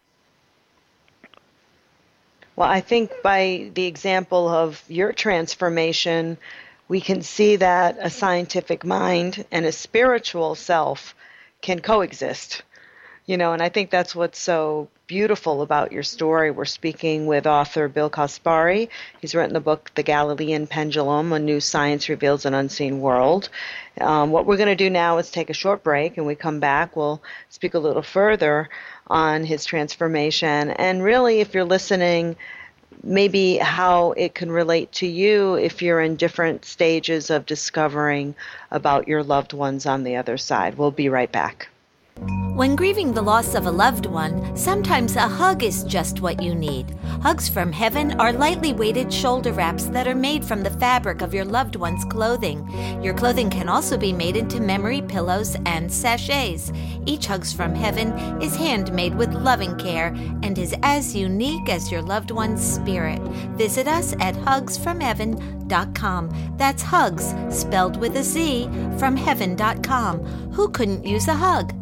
Well, I think by the example of your transformation, we can see that a scientific mind and a spiritual self can coexist. You know, and I think that's what's so beautiful about your story. We're speaking with author Bill Kaspari. He's written the book, The Galilean Pendulum, A New Science Reveals an Unseen World. Um, what we're going to do now is take a short break, and we come back, we'll speak a little further on his transformation. And really, if you're listening, maybe how it can relate to you if you're in different stages of discovering about your loved ones on the other side. We'll be right back. When grieving the loss of a loved one, sometimes a hug is just what you need. Hugs from Heaven are lightly weighted shoulder wraps that are made from the fabric of your loved one's clothing. Your clothing can also be made into memory pillows and sachets. Each Hugs from Heaven is handmade with loving care and is as unique as your loved one's spirit. Visit us at hugs from heaven dot com. That's Hugs, spelled with a Z, from heaven dot com. Who couldn't use a hug?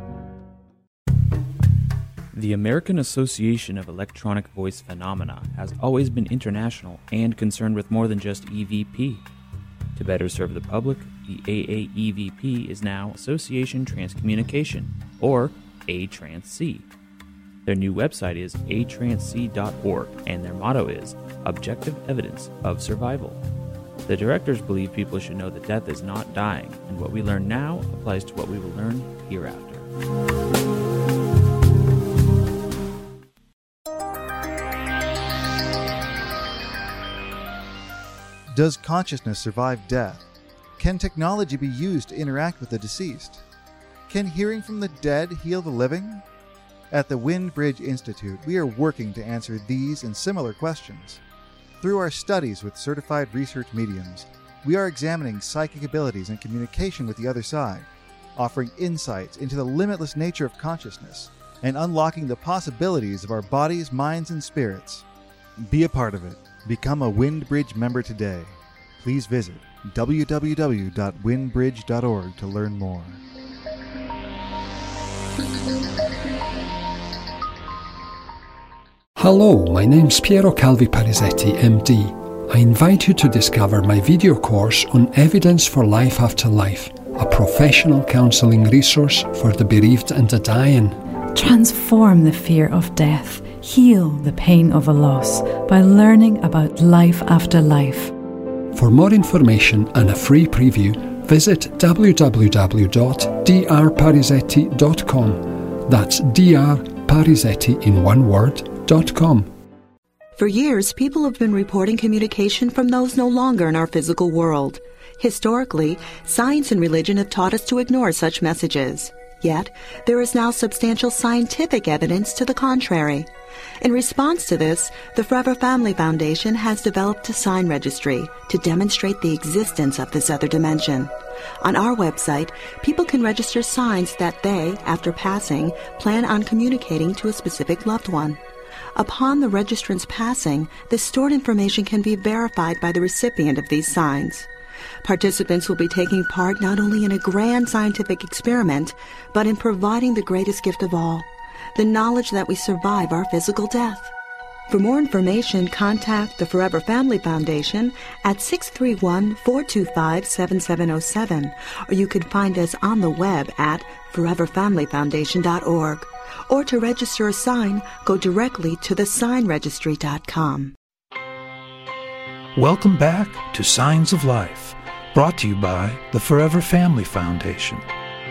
The American Association of Electronic Voice Phenomena has always been international and concerned with more than just E V P. To better serve the public, the A A E V P is now Association Transcommunication, or A Trans C. Their new website is a trans c dot org, and their motto is Objective Evidence of Survival. The directors believe people should know that death is not dying, and what we learn now applies to what we will learn hereafter. Does consciousness survive death? Can technology be used to interact with the deceased? Can hearing from the dead heal the living? At the Wind Bridge Institute, we are working to answer these and similar questions. Through our studies with certified research mediums, we are examining psychic abilities and communication with the other side, offering insights into the limitless nature of consciousness, and unlocking the possibilities of our bodies, minds, and spirits. Be a part of it. Become a Wind Bridge member today. Please visit w w w dot wind bridge dot org to learn more. Hello, my name's Piero Calvi Parisetti, M D. I invite you to discover my video course on Evidence for Life After Life, a professional counseling resource for the bereaved and the dying. Transform the fear of death. Heal the pain of a loss by learning about life after life. For more information and a free preview, visit w w w dot d r parizetti dot com. That's D R Parizetti in one word, dot com. For years, people have been reporting communication from those no longer in our physical world. Historically, science and religion have taught us to ignore such messages. Yet, there is now substantial scientific evidence to the contrary. In response to this, the Forever Family Foundation has developed a sign registry to demonstrate the existence of this other dimension. On our website, people can register signs that they, after passing, plan on communicating to a specific loved one. Upon the registrant's passing, the stored information can be verified by the recipient of these signs. Participants will be taking part not only in a grand scientific experiment, but in providing the greatest gift of all, the knowledge that we survive our physical death. For more information, contact the Forever Family Foundation at six three one, four two five, seven seven zero seven, or you can find us on the web at forever family foundation dot org. Or to register a sign, go directly to the sign registry dot com. Welcome back to Signs of Life, brought to you by the Forever Family Foundation.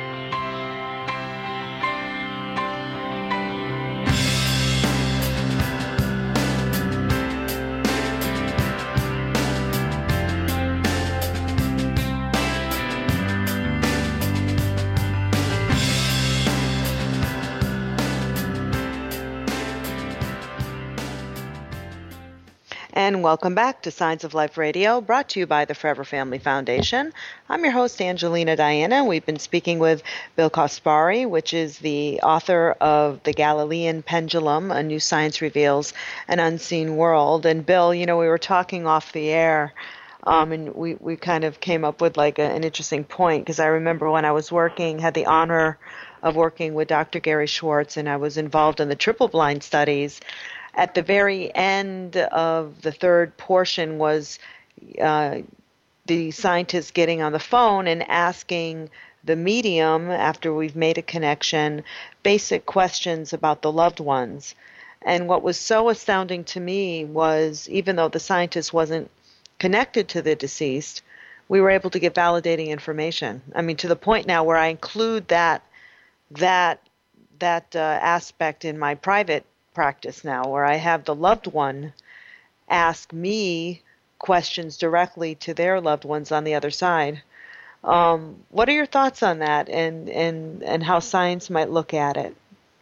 And welcome back to Signs of Life Radio, brought to you by the Forever Family Foundation. I'm your host, Angelina Diana. We've been speaking with Bill Kaspari, which is the author of The Galilean Pendulum, A New Science Reveals an Unseen World. And Bill, you know, we were talking off the air, um, and we, we kind of came up with like a, an interesting point, because I remember when I was working, had the honor of working with Doctor Gary Schwartz, and I was involved in the triple blind studies. At the very end of the third portion was uh, the scientists getting on the phone and asking the medium, after we've made a connection, basic questions about the loved ones. And what was so astounding to me was, even though the scientist wasn't connected to the deceased, we were able to get validating information. I mean, to the point now where I include that that that uh, aspect in my private practice now, where I have the loved one ask me questions directly to their loved ones on the other side. Um, what are your thoughts on that, and, and, and how science might look at it?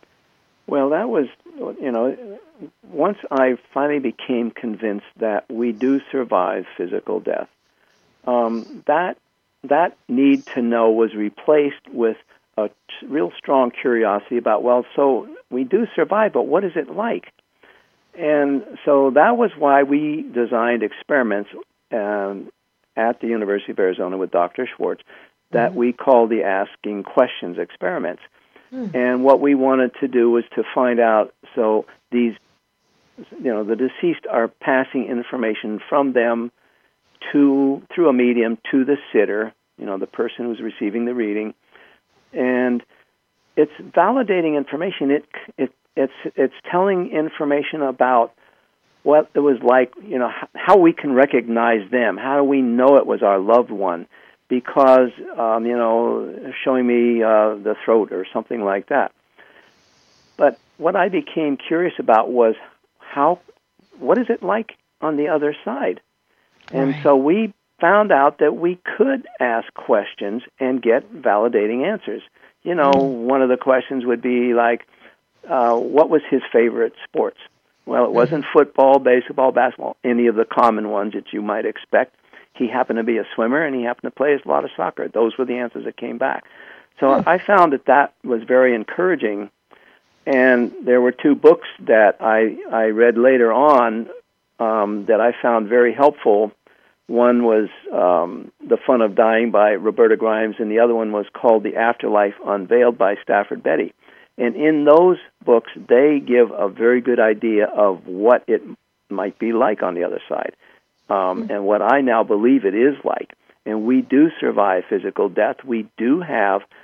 Well, that was, you know, once I finally became convinced that we do survive physical death, um, that that need to know was replaced with a real strong curiosity about, well, so we do survive, but what is it like? And so that was why we designed experiments um, at the University of Arizona with Doctor Schwartz that mm-hmm. we call the Asking Questions experiments. Mm. And what we wanted to do was to find out, so these, you know, the deceased are passing information from them to, through a medium, to the sitter, you know, the person who's receiving the reading. And it's validating information. It it it's it's telling information about what it was like, you know, how we can recognize them. How do we know it was our loved one? Because um, you know, showing me uh, the throat or something like that. But what I became curious about was how, what is it like on the other side? And right. so we found out that we could ask questions and get validating answers. You know, mm. one of the questions would be like, uh, what was his favorite sports? Well, it wasn't mm. football, baseball, basketball, any of the common ones that you might expect. He happened to be a swimmer, and he happened to play a lot of soccer. Those were the answers that came back. So mm. I found that that was very encouraging. And there were two books that I, I read later on um, that I found very helpful. One was um, The Fun of Dying by Roberta Grimes, and the other one was called The Afterlife Unveiled by Stafford Beatty. And in those books, they give a very good idea of what it might be like on the other side, um, mm-hmm. and what I now believe it is like. And we do survive physical death. We do have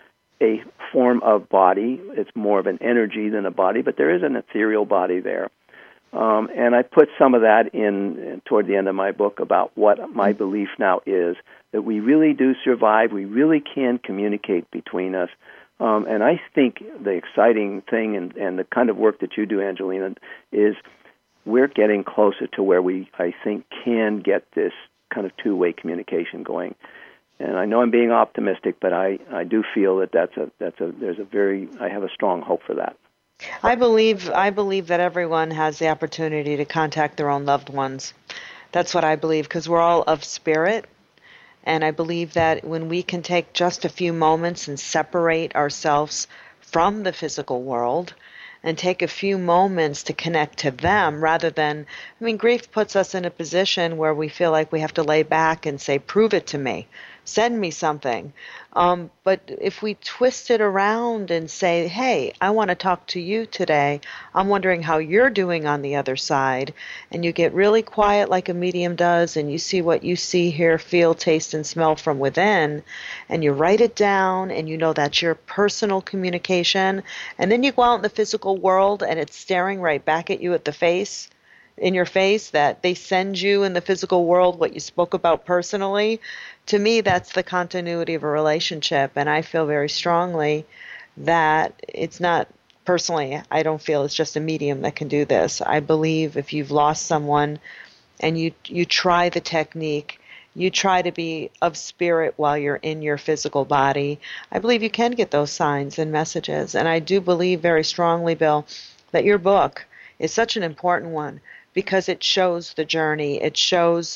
a form of body. It's more of an energy than a body, but there is an ethereal body there. Um, and I put some of that in toward the end of my book about what my belief now is, that we really do survive, we really can communicate between us. Um, and I think the exciting thing and, and the kind of work that you do, Angelina, is we're getting closer to where we, I think, can get this kind of two-way communication going. And I know I'm being optimistic, but I, I do feel that that's a that's a there's a very I have a strong hope for that. I believe I believe that everyone has the opportunity to contact their own loved ones. That's what I believe, because we're all of spirit. And I believe that when we can take just a few moments and separate ourselves from the physical world and take a few moments to connect to them rather than, I mean, grief puts us in a position where we feel like we have to lay back and say, prove it to me, send me something. Um, but if we twist it around and say, hey, I want to talk to you today. I'm wondering how you're doing on the other side. And you get really quiet like a medium does, and you see what you see, hear, feel, taste, and smell from within. And you write it down, and you know that's your personal communication. And then you go out in the physical world, and it's staring right back at you at the face. In your face, that they send you in the physical world what you spoke about personally. To me, that's the continuity of a relationship, and I feel very strongly that it's not, personally, I don't feel it's just a medium that can do this. I believe if you've lost someone and you you try the technique, you try to be of spirit while you're in your physical body, I believe you can get those signs and messages. And I do believe very strongly, Bill, that your book is such an important one, because it shows the journey. It shows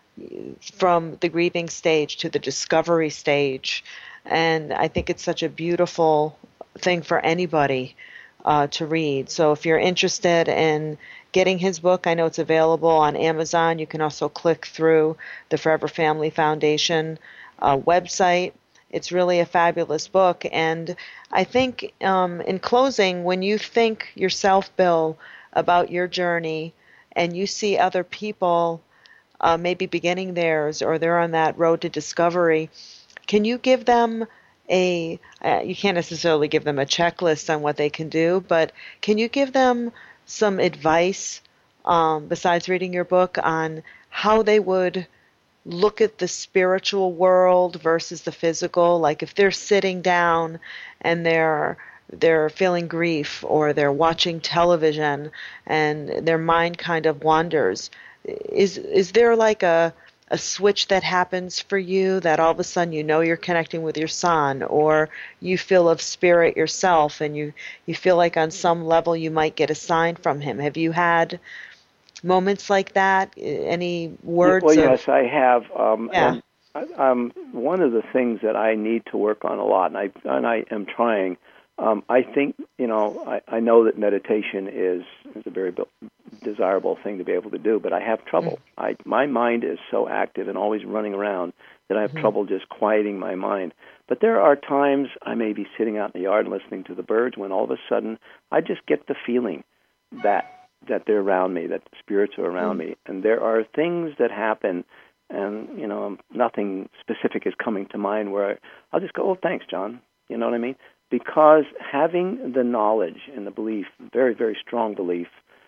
from the grieving stage to the discovery stage. And I think it's such a beautiful thing for anybody uh, to read. So if you're interested in getting his book, I know it's available on Amazon. You can also click through the Forever Family Foundation uh, website. It's really a fabulous book. And I think um, in closing, when you think yourself, Bill, about your journey, and you see other people uh, maybe beginning theirs, or they're on that road to discovery, can you give them a, uh, you can't necessarily give them a checklist on what they can do, but can you give them some advice, um, besides reading your book, on how they would look at the spiritual world versus the physical? Like if they're sitting down and they're they're feeling grief, or they're watching television and their mind kind of wanders, is is there like a a switch that happens for you that all of a sudden you know you're connecting with your son, or you feel of spirit yourself and you you feel like on some level you might get a sign from him? Have you had moments like that? Any words? Well, of, yes, I have. Um, yeah. and, um, one of the things that I need to work on a lot, and I and I am trying. Um, I think, you know, I, I know that meditation is, is a very desirable thing to be able to do, but I have trouble. Mm-hmm. I my mind is so active and always running around that I have mm-hmm. trouble just quieting my mind. But there are times I may be sitting out in the yard listening to the birds when all of a sudden I just get the feeling that that they're around me, that the spirits are around mm-hmm. me. And there are things that happen, and, you know, nothing specific is coming to mind where I, I'll just go, oh, thanks, John. You know what I mean? Because having the knowledge and the belief, very, very strong belief,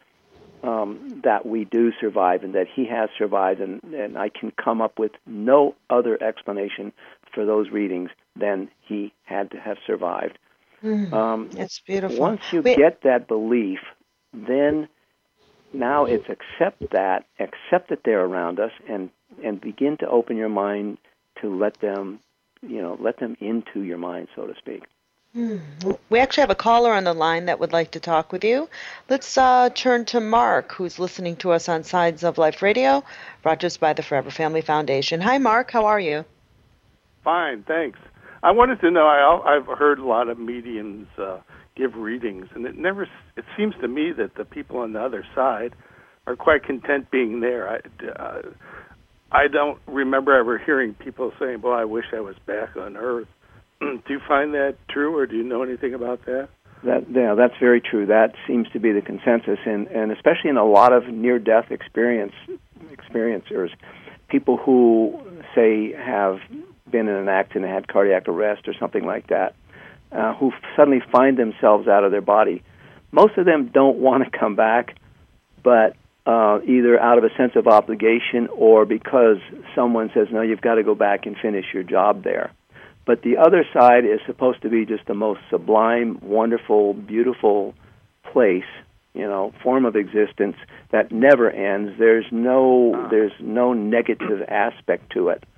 um, that we do survive and that he has survived, and, and I can come up with no other explanation for those readings than he had to have survived. Mm, um, it's beautiful. Once you Wait. get that belief, then now it's accept that, accept that they're around us, and, and begin to open your mind to let them, you know, let them into your mind, so to speak. We actually have a caller on the line that would like to talk with you. Let's uh, turn to Mark, who's listening to us on Signs of Life Radio, brought to us by the Forever Family Foundation. Hi, Mark. How are you? Fine, thanks. I wanted to know, I, I've heard a lot of mediums uh, give readings, and it never. It seems to me that the people on the other side are quite content being there. I, uh, I don't remember ever hearing people saying, well, I wish I was back on Earth. Do you find that true, or do you know anything about that? That yeah, that's very true. That seems to be the consensus, and, and especially in a lot of near-death experience experiencers, people who say have been in an accident, had cardiac arrest or something like that. uh, who suddenly find themselves out of their body. Most of them don't want to come back, but uh, either out of a sense of obligation or because someone says, no, you've got to go back and finish your job there. But the other side is supposed to be just the most sublime, wonderful, beautiful place, you know, form of existence that never ends. There's no, there's no negative aspect to it.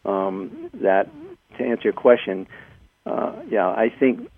Um, that, to answer your question, uh, yeah, I think,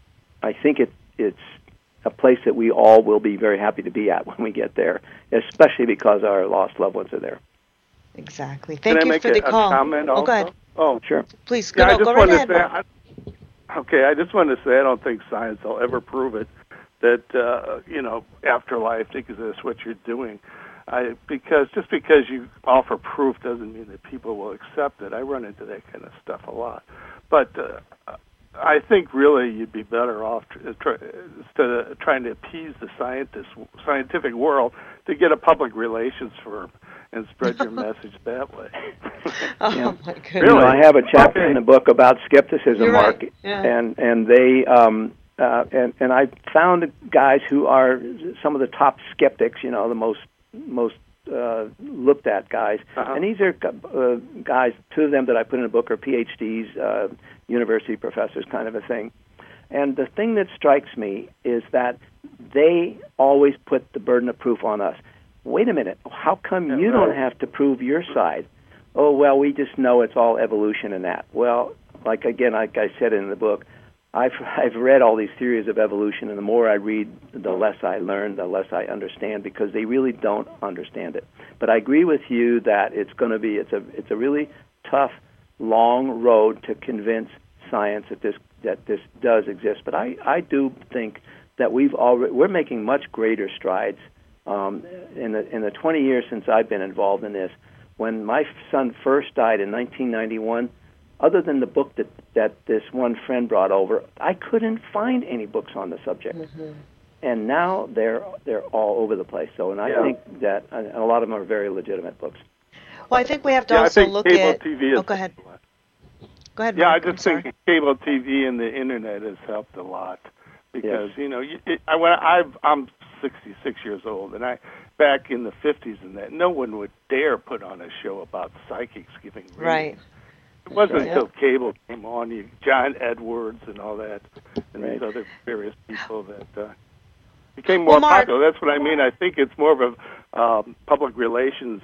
I think it, it's a place that we all will be very happy to be at when we get there, especially because our lost loved ones are there. Exactly. Thank Can you I make for a, the call. a comment oh, also? go ahead. Oh, sure. Please, yeah, go, I just go wanted right ahead. to say, I, okay, I just wanted to say I don't think science will ever prove it that uh, you know afterlife exists. What you're doing, I because just because you offer proof doesn't mean that people will accept it. I run into that kind of stuff a lot, but uh, I think really you'd be better off tr- tr- instead of trying to appease the scientist, scientific world to get a public relations firm and spread your message that way. Oh, yeah. my goodness. Really? You know, I have a chapter okay. in the book about skepticism, You're Mark, right. yeah. and and they um, uh, and and I found guys who are some of the top skeptics, you know, the most most uh, looked at guys, uh-huh. and these are uh, guys. Two of them that I put in the book are P H Ds, uh, university professors, kind of a thing. And the thing that strikes me is that they always put the burden of proof on us. Wait a minute, how come you don't have to prove your side? Oh, well, we just know it's all evolution and that. Well, like again, like I said in the book, I've I've read all these theories of evolution, and the more I read, the less I learn, the less I understand, because they really don't understand it. But I agree with you that it's going to be it's a it's a really tough, long road to convince science that this that this does exist. But I, I do think that we've already we're making much greater strides. Um, in the in the twenty years since I've been involved in this, when my son first died in nineteen ninety-one, other than the book that, that this one friend brought over, I couldn't find any books on the subject. Mm-hmm. And now they're they're all over the place. So, and I yeah. think that and a lot of them are very legitimate books. Well, I think we have to yeah, also I think look cable at. T V is oh, go ahead. Go ahead. Yeah, Mark, I just I'm think sorry. cable T V and the internet has helped a lot because yes. you know, you, it, I when I've I'm sixty-six years old, and I back in the fifties and that no one would dare put on a show about psychics giving readings. Right. It wasn't right. until cable came on, you John Edwards and all that, and right. these other various people that uh, became more well, Mark, popular. That's what I mean. I think it's more of a um, public relations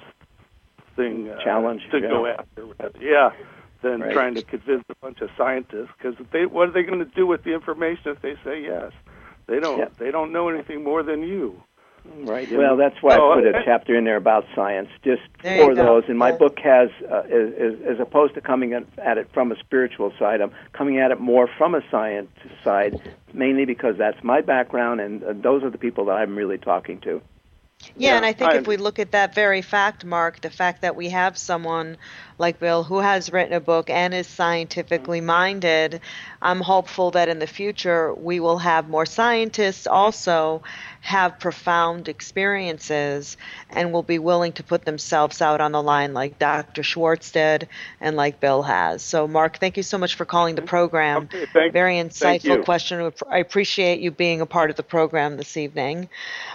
thing uh, challenge to yeah. go after. Yeah. Than right. trying to convince a bunch of scientists, because they what are they going to do with the information if they say yes? They don't. Yeah. They don't know anything more than you. Right. Well, that's why oh, I put a uh, chapter in there about science, just there for you go. those. And my yeah. book has, uh, as, as opposed to coming at it from a spiritual side, I'm coming at it more from a science side, mainly because that's my background, and uh, those are the people that I'm really talking to. Yeah, Yeah, and I think I- if we look at that very fact, Mark, the fact that we have someone like Bill who has written a book and is scientifically minded, I'm hopeful that in the future we will have more scientists also have profound experiences and will be willing to put themselves out on the line like Doctor Schwartz did and like Bill has. So, Mark, thank you so much for calling the program. Okay, thank- Very thank insightful you. question. I appreciate you being a part of the program this evening.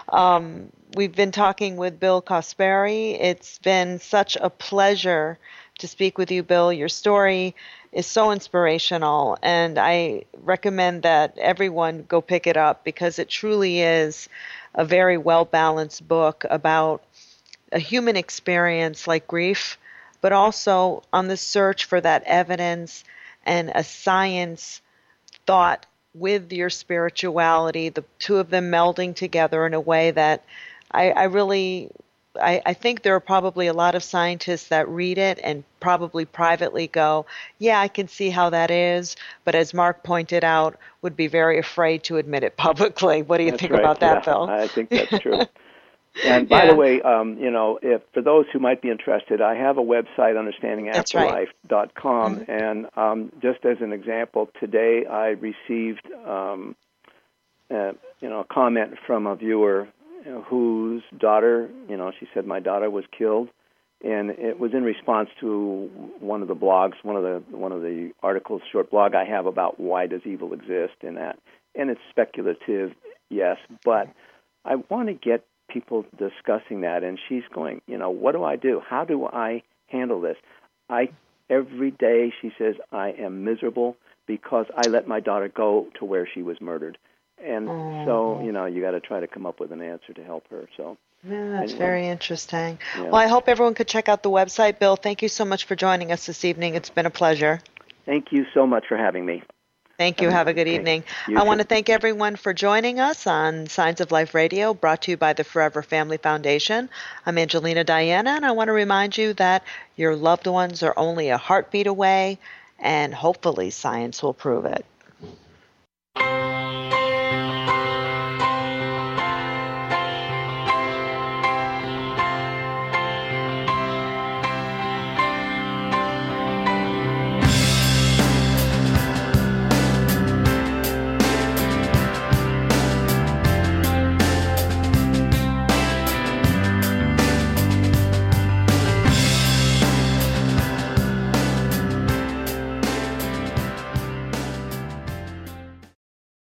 Um, we've been talking with Bill Caspary. It's been such a pleasure to speak with you, Bill. Your story is so inspirational, and I recommend that everyone go pick it up because it truly is a very well-balanced book about a human experience like grief, but also on the search for that evidence and a science thought with your spirituality, the two of them melding together in a way that I, I really, I, I think there are probably a lot of scientists that read it and probably privately go, yeah, I can see how that is, but as Mark pointed out, would be very afraid to admit it publicly. What do you That's think right. about that, yeah, Bill? I think that's true. And by Yeah. the way, um, you know, if for those who might be interested, I have a website, understanding afterlife dot com, Mm-hmm. and um, just as an example, today I received, um, uh, you know, a comment from a viewer you know, whose daughter, you know, she said my daughter was killed, And it was in response to one of the blogs, one of the one of the articles, short blog I have about why does evil exist in that. And it's speculative, yes, but I want to get people discussing that. And she's going, you know, what do I do? How do I handle this? I every day, she says, I am miserable because I let my daughter go to where she was murdered. And oh. so, you know, you got to try to come up with an answer to help her. So. Yeah, that's anyway. Very interesting. Yeah. Well, I hope everyone could check out the website. Bill, thank you so much for joining us this evening. It's been a pleasure. Thank you so much for having me. Thank you. Have a good okay. evening. You I too. want to thank everyone for joining us on Signs of Life Radio, brought to you by the Forever Family Foundation. I'm Angelina Diana, and I want to remind you that your loved ones are only a heartbeat away, and hopefully science will prove it.